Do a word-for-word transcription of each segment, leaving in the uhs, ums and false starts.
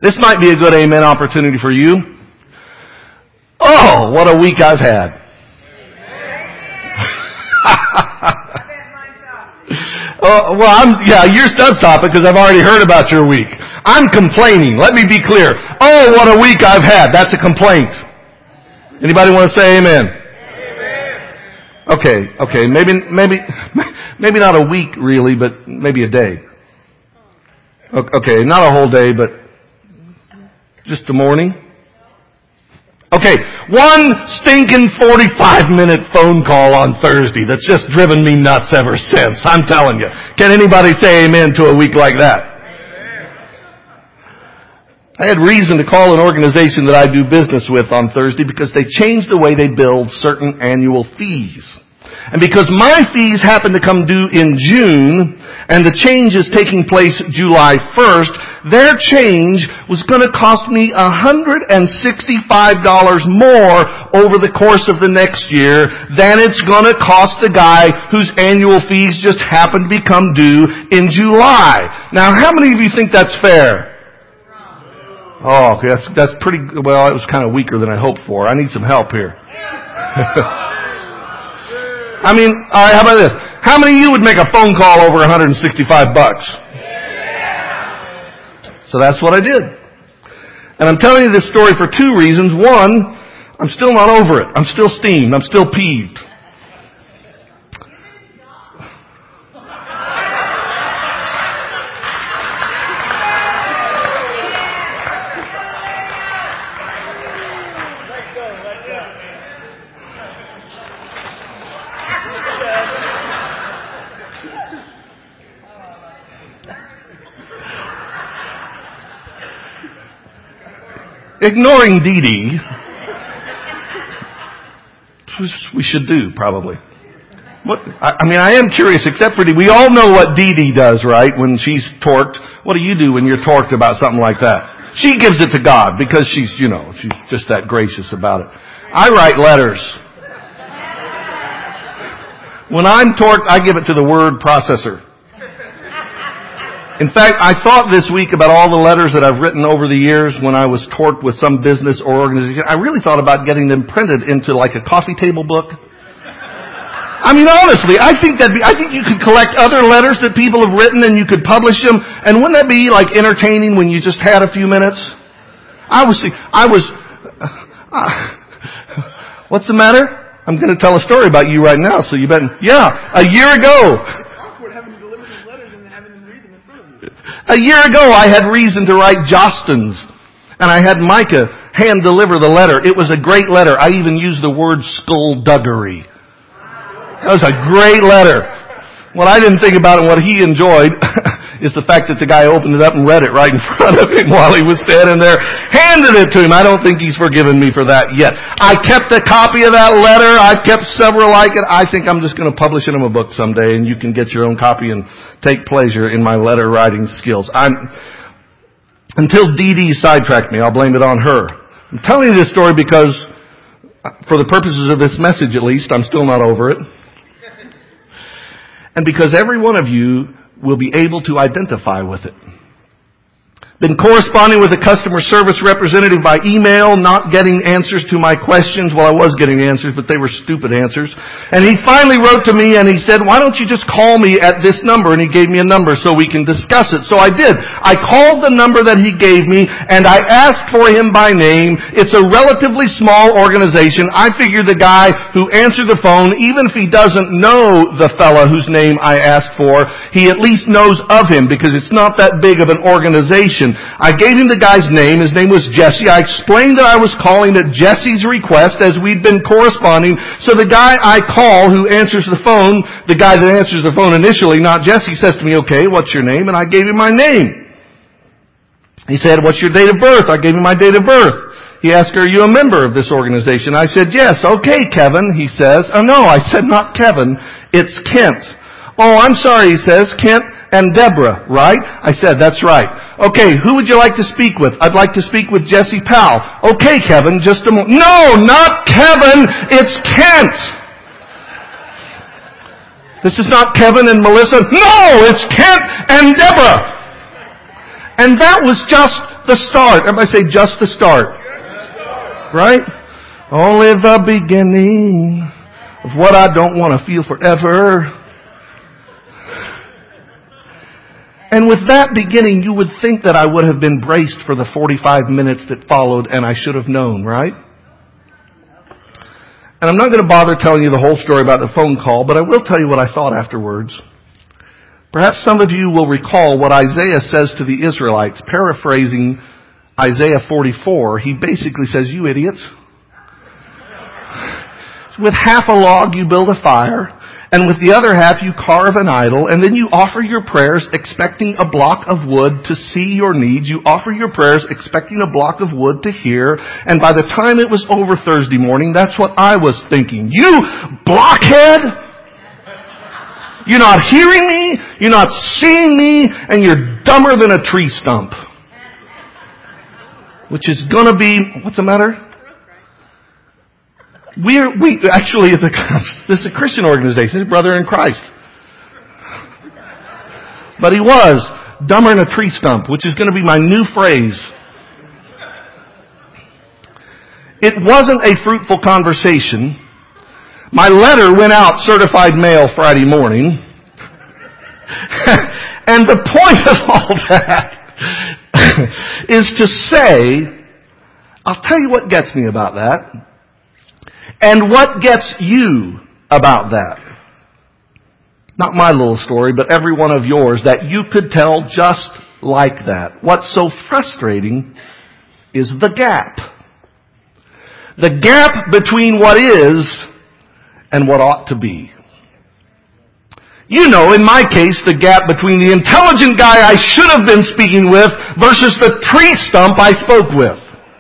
This might be a good amen opportunity for you. Oh, what a week I've had. Oh, well, I'm, yeah, yours does top it because I've already heard about your week. I'm complaining. Let me be clear. Oh, what a week I've had. That's a complaint. Anybody want to say amen? Amen. Okay, okay. Maybe, maybe, maybe not a week really, but maybe a day. Okay, not a whole day, but just the morning. Okay, one stinking forty-five minute phone call on Thursday that's just driven me nuts ever since. I'm telling you. Can anybody say amen to a week like that? I had reason to call an organization that I do business with on Thursday because they changed the way they bill certain annual fees. And because my fees happen to come due in June, and the change is taking place July first, their change was going to cost me one hundred sixty-five dollars more over the course of the next year than it's going to cost the guy whose annual fees just happen to become due in July. Now, how many of you think that's fair? Oh, okay, that's, that's pretty, well, it was kind of weaker than I hoped for. I need some help here. I mean, all right, how about this? How many of you would make a phone call over one hundred sixty-five bucks? So that's what I did. And I'm telling you this story for two reasons. One, I'm still not over it. I'm still steamed. I'm still peeved. Ignoring Dee Dee, which we should do probably. What, I, I mean, I am curious, except for Dee. We all know what Dee Dee does, right? When she's torqued. What do you do when you're torqued about something like that? She gives it to God because she's, you know, she's just that gracious about it. I write letters. When I'm torqued, I give it to the word processor. In fact, I thought this week about all the letters that I've written over the years when I was torqued with some business or organization. I really thought about getting them printed into like a coffee table book. I mean, honestly, I think that'd be, I think you could collect other letters that people have written and you could publish them. And wouldn't that be like entertaining when you just had a few minutes? I was, I was, uh, what's the matter? I'm going to tell a story about you right now, so you bet. Yeah, a year ago. A year ago, I had reason to write Jostens, and I had Micah hand deliver the letter. It was a great letter. I even used the word skullduggery. That was a great letter. What I didn't think about and what he enjoyed is the fact that the guy opened it up and read it right in front of him while he was standing there, handed it to him. I don't think he's forgiven me for that yet. I kept a copy of that letter. I've kept several like it. I think I'm just going to publish it in a book someday, and you can get your own copy and take pleasure in my letter writing skills. I'm, until Dee Dee sidetracked me, I'll blame it on her. I'm telling you this story because, for the purposes of this message at least, I'm still not over it. And because every one of you will be able to identify with it. Been corresponding with a customer service representative by email, not getting answers to my questions. Well, I was getting answers, but they were stupid answers. And he finally wrote to me and he said, why don't you just call me at this number? And he gave me a number so we can discuss it. So I did. I called the number that he gave me and I asked for him by name. It's a relatively small organization. I figured the guy who answered the phone, even if he doesn't know the fella whose name I asked for, he at least knows of him because it's not that big of an organization. I gave him the guy's name. His name was Jesse. I explained that I was calling at Jesse's request as we'd been corresponding. So the guy I call who answers the phone, the guy that answers the phone initially, not Jesse, says to me, okay, what's your name? And I gave him my name. He said, what's your date of birth? I gave him my date of birth. He asked, are you a member of this organization? I said, yes. Okay, Kevin, he says. Oh, no, I said not Kevin. It's Kent. Oh, I'm sorry, he says. Kent and Deborah, right? I said, that's right. Okay, who would you like to speak with? I'd like to speak with Jesse Powell. Okay, Kevin, just a moment. No, not Kevin. It's Kent. This is not Kevin and Melissa. No, it's Kent and Deborah. And that was just the start. Everybody say, just the start. Right? Only the beginning of what I don't want to feel forever. And with that beginning, you would think that I would have been braced for the forty-five minutes that followed, and I should have known, right? And I'm not going to bother telling you the whole story about the phone call, but I will tell you what I thought afterwards. Perhaps some of you will recall what Isaiah says to the Israelites, paraphrasing Isaiah forty-four. He basically says, you idiots. With half a log you build a fire, and with the other half you carve an idol, and then you offer your prayers expecting a block of wood to see your needs. You offer your prayers expecting a block of wood to hear, and by the time it was over Thursday morning, that's what I was thinking. You blockhead! You're not hearing me, you're not seeing me, and you're dumber than a tree stump. Which is gonna be, what's the matter? We're, we, actually, it's a, this is a Christian organization. It's Brother in Christ. But he was dumber than a tree stump, which is going to be my new phrase. It wasn't a fruitful conversation. My letter went out certified mail Friday morning. And the point of all that is to say, I'll tell you what gets me about that. And what gets you about that? Not my little story, but every one of yours that you could tell just like that. What's so frustrating is the gap. The gap between what is and what ought to be. You know, in my case, the gap between the intelligent guy I should have been speaking with versus the tree stump I spoke with.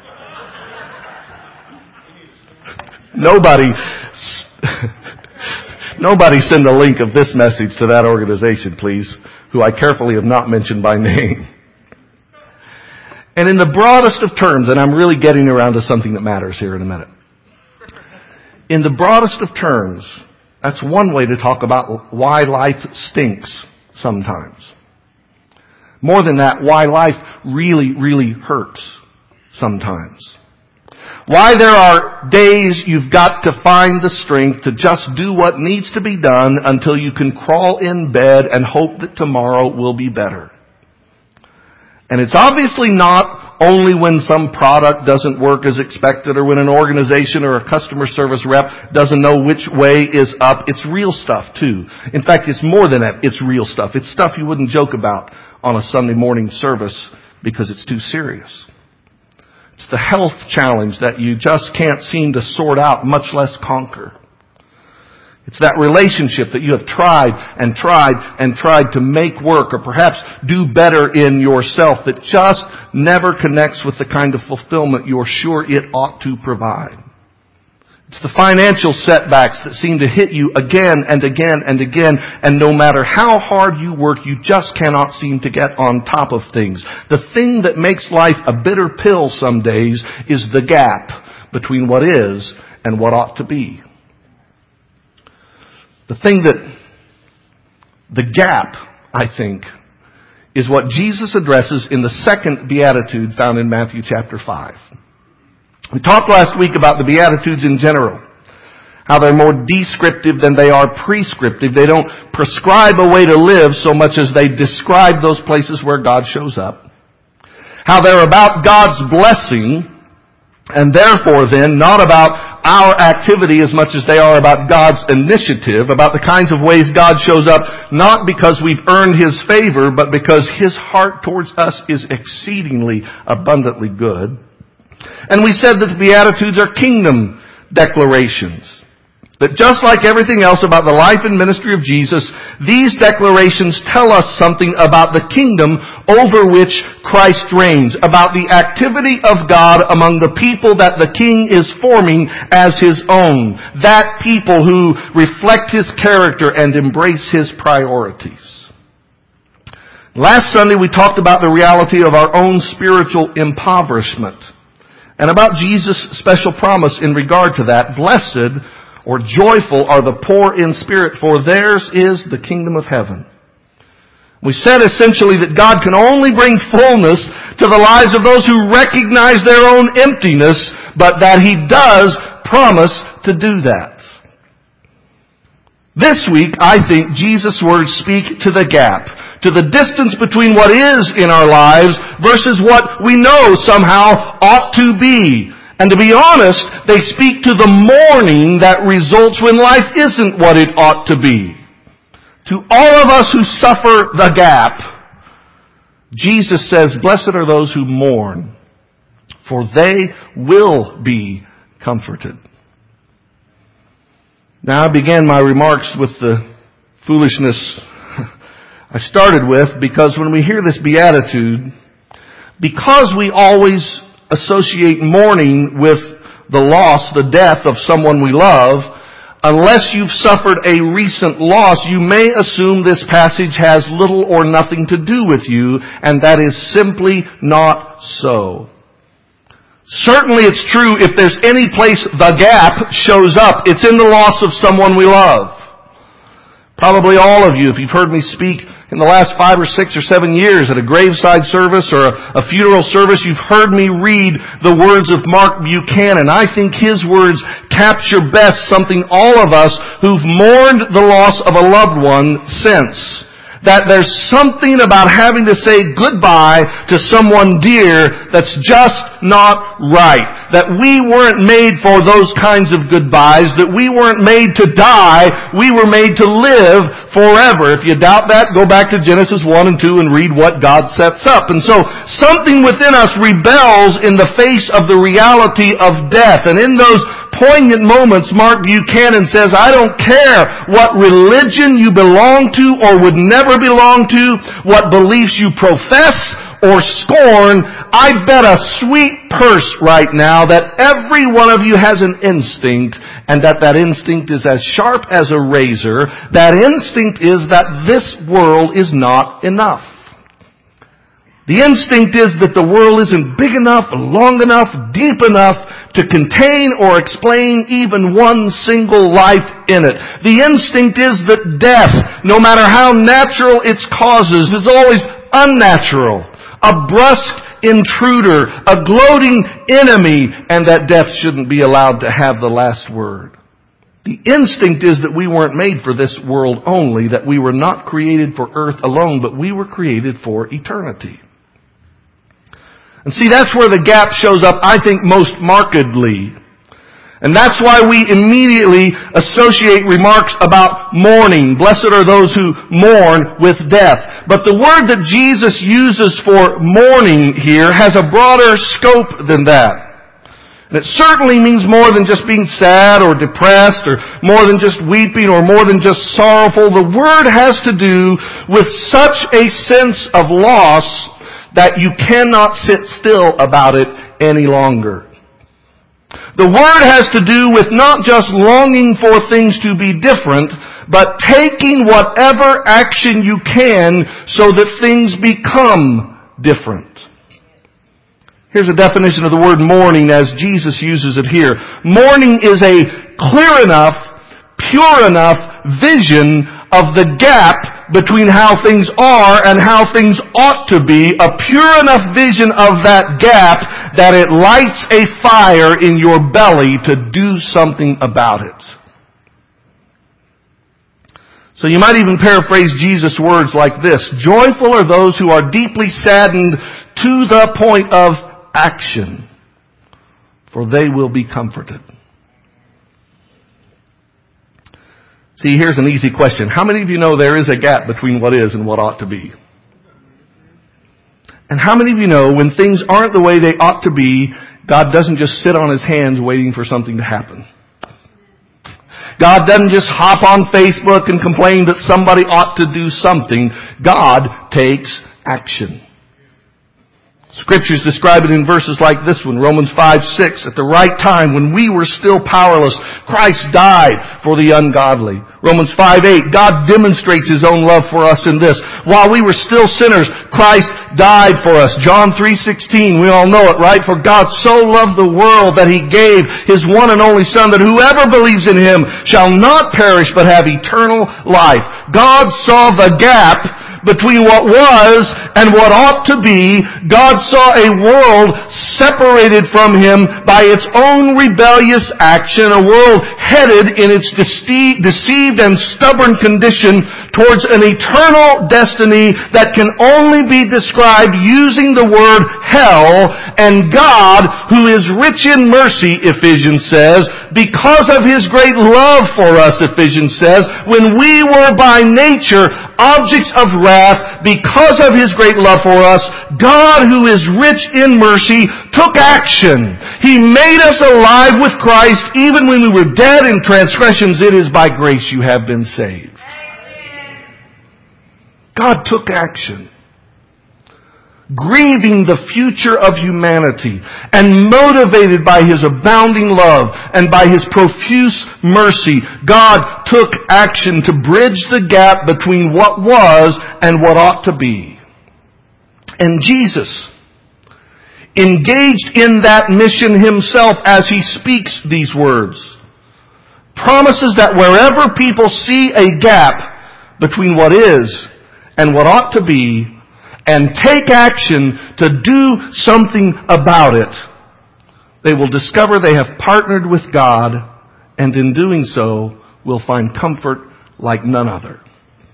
Nobody, nobody send a link of this message to that organization, please, who I carefully have not mentioned by name. And in the broadest of terms, and I'm really getting around to something that matters here in a minute. In the broadest of terms, that's one way to talk about why life stinks sometimes. More than that, why life really, really hurts sometimes. Why there are days you've got to find the strength to just do what needs to be done until you can crawl in bed and hope that tomorrow will be better. And it's obviously not only when some product doesn't work as expected or when an organization or a customer service rep doesn't know which way is up. It's real stuff too. In fact, it's more than that. It's real stuff. It's stuff you wouldn't joke about on a Sunday morning service because it's too serious. It's the health challenge that you just can't seem to sort out, much less conquer. It's that relationship that you have tried and tried and tried to make work or perhaps do better in yourself that just never connects with the kind of fulfillment you're sure it ought to provide. It's the financial setbacks that seem to hit you again and again and again, and no matter how hard you work, you just cannot seem to get on top of things. The thing that makes life a bitter pill some days is the gap between what is and what ought to be. The thing that, the gap, I think, is what Jesus addresses in the second beatitude found in Matthew chapter five. We talked last week about the Beatitudes in general, how they're more descriptive than they are prescriptive. They don't prescribe a way to live so much as they describe those places where God shows up. How they're about God's blessing, and therefore then not about our activity as much as they are about God's initiative, about the kinds of ways God shows up, not because we've earned His favor, but because His heart towards us is exceedingly abundantly good. And we said that the Beatitudes are kingdom declarations. That just like everything else about the life and ministry of Jesus, these declarations tell us something about the kingdom over which Christ reigns, about the activity of God among the people that the King is forming as His own. That people who reflect His character and embrace His priorities. Last Sunday we talked about the reality of our own spiritual impoverishment. And about Jesus' special promise in regard to that. Blessed or joyful are the poor in spirit, for theirs is the kingdom of heaven. We said essentially that God can only bring fullness to the lives of those who recognize their own emptiness, but that He does promise to do that. This week, I think Jesus' words speak to the gap, to the distance between what is in our lives versus what we know somehow ought to be. And to be honest, they speak to the mourning that results when life isn't what it ought to be. To all of us who suffer the gap, Jesus says, "Blessed are those who mourn, for they will be comforted." Now, I began my remarks with the foolishness I started with, because when we hear this beatitude, because we always associate mourning with the loss, the death of someone we love, unless you've suffered a recent loss, you may assume this passage has little or nothing to do with you, and that is simply not so. Certainly it's true if there's any place the gap shows up, it's in the loss of someone we love. Probably all of you, if you've heard me speak in the last five or six or seven years at a graveside service or a, a funeral service, you've heard me read the words of Mark Buchanan. I think his words capture best something all of us who've mourned the loss of a loved one sense. That there's something about having to say goodbye to someone dear that's just not right. That we weren't made for those kinds of goodbyes. That we weren't made to die. We were made to live forever. If you doubt that, go back to Genesis one and two and read what God sets up. And so, something within us rebels in the face of the reality of death. And in those poignant moments, Mark Buchanan says, I don't care what religion you belong to or would never belong to, what beliefs you profess or scorn, I bet a sweet purse right now that every one of you has an instinct, and that that instinct is as sharp as a razor. That instinct is that this world is not enough. The instinct is that the world isn't big enough, long enough, deep enough to contain or explain even one single life in it. The instinct is that death, no matter how natural its causes, is always unnatural, a brusque intruder, a gloating enemy, and that death shouldn't be allowed to have the last word. The instinct is that we weren't made for this world only, that we were not created for earth alone, but we were created for eternity. And see, that's where the gap shows up, I think, most markedly. And that's why we immediately associate remarks about mourning. Blessed are those who mourn with death. But the word that Jesus uses for mourning here has a broader scope than that. And it certainly means more than just being sad or depressed or more than just weeping or more than just sorrowful. The word has to do with such a sense of loss that you cannot sit still about it any longer. The word has to do with not just longing for things to be different, but taking whatever action you can so that things become different. Here's a definition of the word mourning as Jesus uses it here. Mourning is a clear enough, pure enough vision of the gap between how things are and how things ought to be, a pure enough vision of that gap that it lights a fire in your belly to do something about it. So you might even paraphrase Jesus' words like this: joyful are those who are deeply saddened to the point of action, for they will be comforted. See, here's an easy question. How many of you know there is a gap between what is and what ought to be? And how many of you know when things aren't the way they ought to be, God doesn't just sit on His hands waiting for something to happen? God doesn't just hop on Facebook and complain that somebody ought to do something. God takes action. Scriptures describe it in verses like this one, Romans five six. At the right time, when we were still powerless, Christ died for the ungodly. Romans five eight. God demonstrates His own love for us in this: while we were still sinners, Christ died for us. John three sixteen. We all know it, right? For God so loved the world that He gave His one and only Son, that whoever believes in Him shall not perish but have eternal life. God saw the gap between what was and what ought to be. God saw a world separated from Him by its own rebellious action, a world headed in its dece- deceived and stubborn condition towards an eternal destiny that can only be described using the word hell. And God, who is rich in mercy, Ephesians says, because of His great love for us, Ephesians says, when we were by nature objects of wrath, because of His great love for us, God, who is rich in mercy, took action. He made us alive with Christ even when we were dead in transgressions. It is by grace you have been saved. God took action, grieving the future of humanity and motivated by His abounding love and by His profuse mercy. God took action to bridge the gap between what was and what ought to be. And Jesus, engaged in that mission Himself as He speaks these words, promises that wherever people see a gap between what is and what ought to be, and take action to do something about it, they will discover they have partnered with God, and in doing so will find comfort like none other.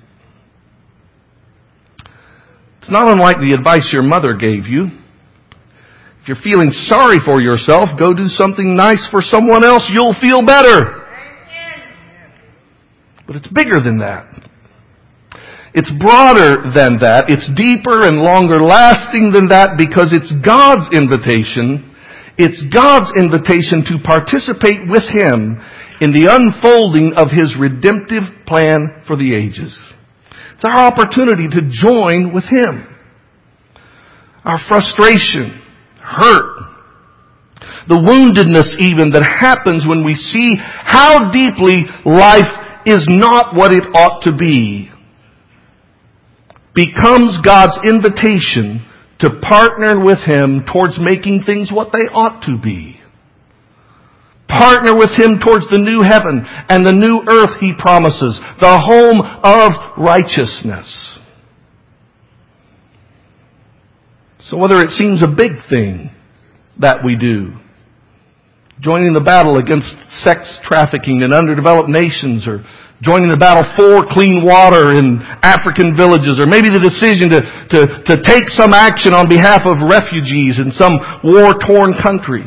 It's not unlike the advice your mother gave you. If you're feeling sorry for yourself, go do something nice for someone else. You'll feel better. But it's bigger than that. It's broader than that. It's deeper and longer lasting than that, because it's God's invitation. It's God's invitation to participate with Him in the unfolding of His redemptive plan for the ages. It's our opportunity to join with Him. Our frustration, hurt, the woundedness even that happens when we see how deeply life is not what it ought to be, becomes God's invitation to partner with Him towards making things what they ought to be. Partner with Him towards the new heaven and the new earth He promises, the home of righteousness. So whether it seems a big thing that we do, joining the battle against sex trafficking in underdeveloped nations, or joining the battle for clean water in African villages, or maybe the decision to, to, to take some action on behalf of refugees in some war-torn country.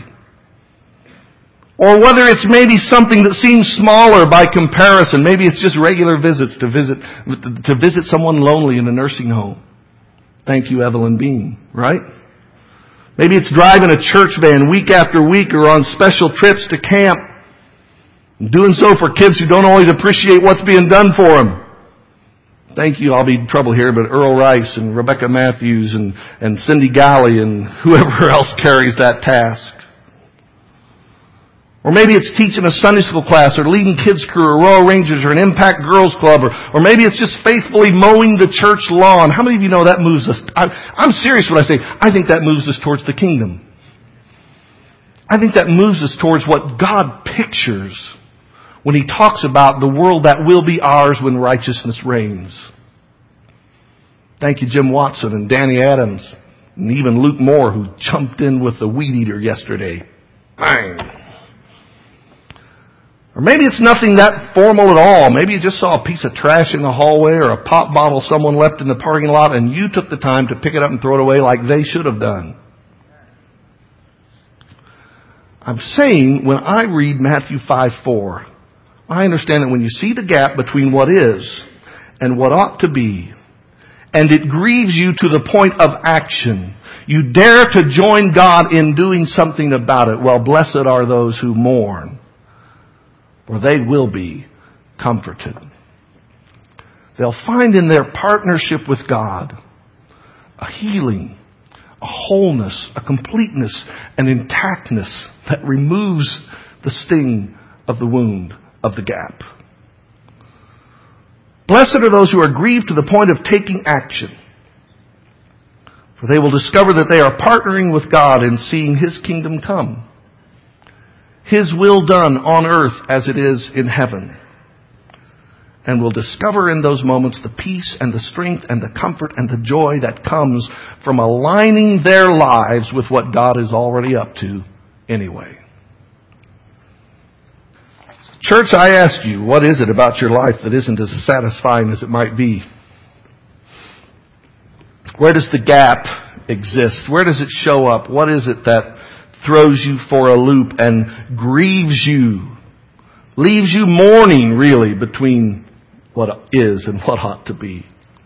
Or whether it's maybe something that seems smaller by comparison. Maybe it's just regular visits to visit, to visit someone lonely in a nursing home. Thank you, Evelyn Bean, right? Maybe it's driving a church van week after week, or on special trips to camp, doing so for kids who don't always appreciate what's being done for them. Thank you, I'll be in trouble here, but Earl Rice and Rebecca Matthews and, and Cindy Galley and whoever else carries that task. Or maybe it's teaching a Sunday school class, or leading kids crew, or Royal Rangers, or an Impact Girls Club, or, or maybe it's just faithfully mowing the church lawn. How many of you know that moves us? I, I'm serious when I say, I think that moves us towards the kingdom. I think that moves us towards what God pictures when He talks about the world that will be ours when righteousness reigns. Thank you, Jim Watson and Danny Adams, and even Luke Moore, who jumped in with the weed eater yesterday. Bang! Or maybe it's nothing that formal at all. Maybe you just saw a piece of trash in the hallway, or a pop bottle someone left in the parking lot, and you took the time to pick it up and throw it away like they should have done. I'm saying, when I read Matthew five four, I understand that when you see the gap between what is and what ought to be, and it grieves you to the point of action, you dare to join God in doing something about it. Well, blessed are those who mourn, for they will be comforted. They'll find in their partnership with God a healing, a wholeness, a completeness, an intactness that removes the sting of the wound of the gap. Blessed are those who are grieved to the point of taking action, for they will discover that they are partnering with God in seeing His kingdom come. His will done on earth as it is in heaven. and will discover in those moments the peace and the strength and the comfort and the joy that comes from aligning their lives with what God is already up to anyway. Church, I ask you, what is it about your life that isn't as satisfying as it might be? Where does the gap exist? Where does it show up? What is it that throws you for a loop and grieves you? Leaves you mourning, really, between what is and what ought to be.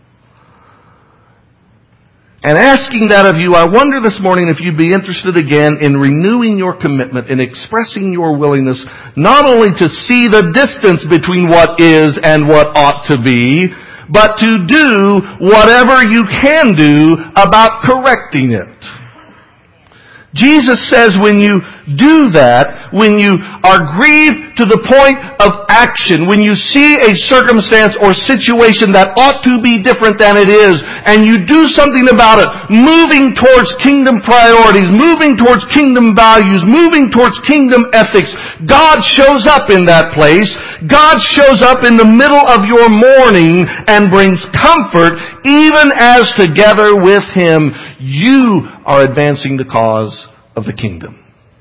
And asking that of you, I wonder this morning if you'd be interested again in renewing your commitment, in expressing your willingness not only to see the distance between what is and what ought to be, but to do whatever you can do about correcting it. Jesus says when you do that, when you are grieved to the point of action, when you see a circumstance or situation that ought to be different than it is, and you do something about it, moving towards kingdom priorities, moving towards kingdom values, moving towards kingdom ethics, God shows up in that place. God shows up in the middle of your mourning and brings comfort, even as together with Him you are advancing the cause of the kingdom.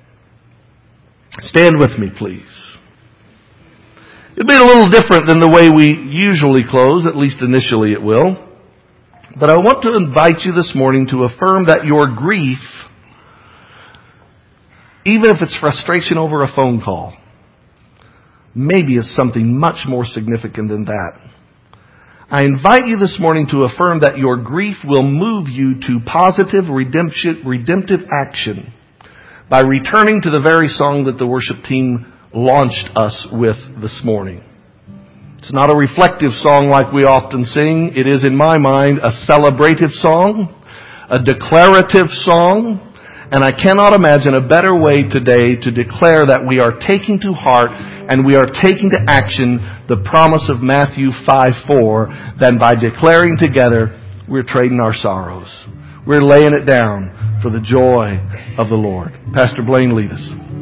Stand with me, please. It'll be a little different than the way we usually close, at least initially it will. But I want to invite you this morning to affirm that your grief, even if it's frustration over a phone call, maybe is something much more significant than that. I invite you this morning to affirm that your grief will move you to positive redemption, redemptive action by returning to the very song that the worship team launched us with this morning. It's not a reflective song like we often sing. It is, in my mind, a celebrative song, a declarative song, and I cannot imagine a better way today to declare that we are taking to heart and we are taking to action the promise of Matthew five four than by declaring together, we're trading our sorrows. We're laying it down for the joy of the Lord. Pastor Blaine, lead us.